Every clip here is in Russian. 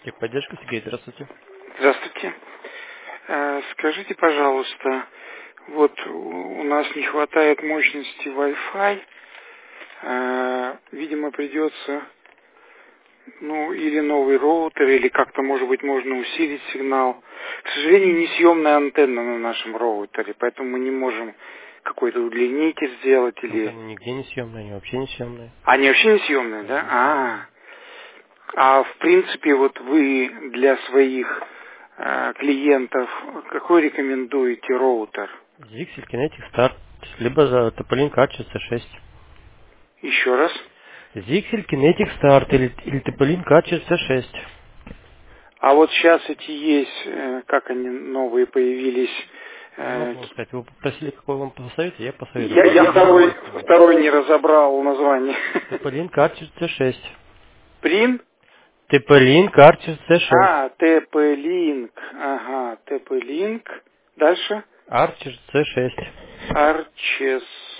Техподдержка, Сергей, здравствуйте. Здравствуйте. Скажите, пожалуйста, вот у нас не хватает мощности Wi-Fi. Видимо, придется, или новый роутер, или как-то, может быть, можно усилить сигнал. К сожалению, не съемная антенна на нашем роутере, поэтому мы не можем какой-то удлинитель сделать или... Они нигде не съемные, они вообще не съемные. Они вообще не съемные, да? А в принципе, вот вы для своих клиентов какой рекомендуете роутер? Zixel Kinetic Start, либо за Topolin Cartridge C6. Еще раз. Zixel Kinetic Start или Topolin Cartridge C6. А вот сейчас эти есть, как они новые появились. Не могу вам сказать. Вы попросили, какой вам посоветую, я посоветую. Я второй не разобрал название. Topolin Cartridge C6. Прин? Topolin Cartridge C6. TP-Link. Ага, TP-Link. Дальше? Cartridge C6. Arches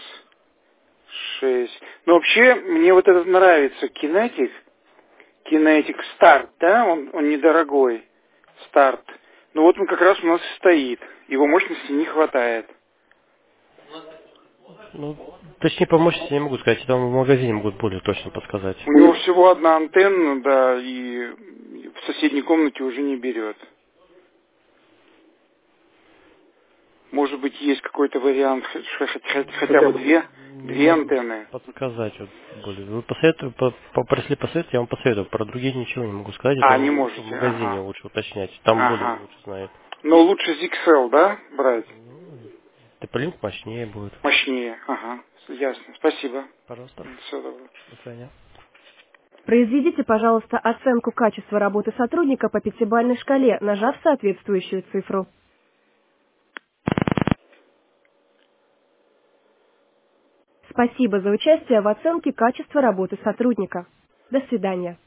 6. Ну, вообще, мне вот этот нравится. Kinetic Start, да? Он недорогой. Старт. Ну, вот он как раз у нас и стоит. Его мощности не хватает. Точнее, по мощности не могу сказать. Это вам в магазине могут более точно подсказать. У него всего одна антенна, да, и в соседней комнате уже не берет. Может быть, есть какой-то вариант, хотя бы две антенны. Подсказать вот более. Вы попросили посоветовать, я вам посоветую. Про другие ничего не могу сказать. Это Не лучше в можете, магазине лучше уточнять. Там более лучше знает. Но лучше ZXL, да, брать? Тополинк мощнее будет. Мощнее, ясно. Спасибо. Пожалуйста. Всего доброго. До свидания. Произведите, пожалуйста, оценку качества работы сотрудника по пятибалльной шкале, нажав соответствующую цифру. Спасибо за участие в оценке качества работы сотрудника. До свидания.